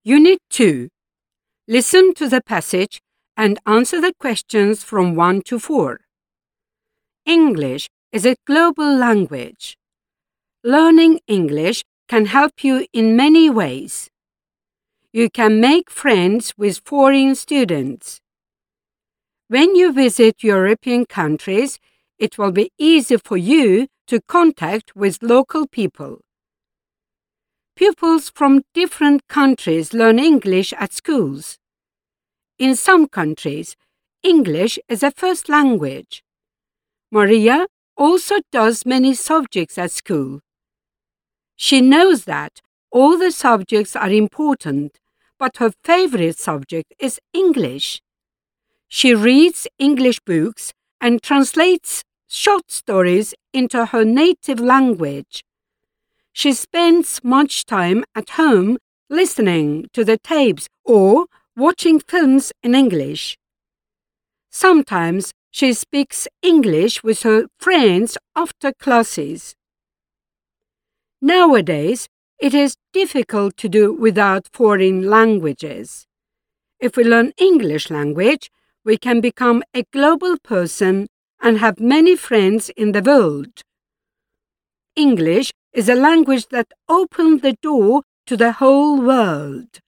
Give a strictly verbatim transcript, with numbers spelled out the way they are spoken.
Unit two. Listen to the passage and answer the questions from one to four. English is a global language. Learning English can help you in many ways. You can make friends with foreign students. When you visit European countries, it will be easy for you to contact with local people. Pupils from different countries learn English at schools. In some countries, English is a first language. Maria also does many subjects at school. She knows that all the subjects are important, but her favorite subject is English. She reads English books and translates short stories into her native language. She spends much time at home listening to the tapes or watching films in English. Sometimes she speaks English with her friends after classes. Nowadays, it is difficult to do without foreign languages. If we learn English language, we can become a global person and have many friends in the world. English is a language that opens the door to the whole world.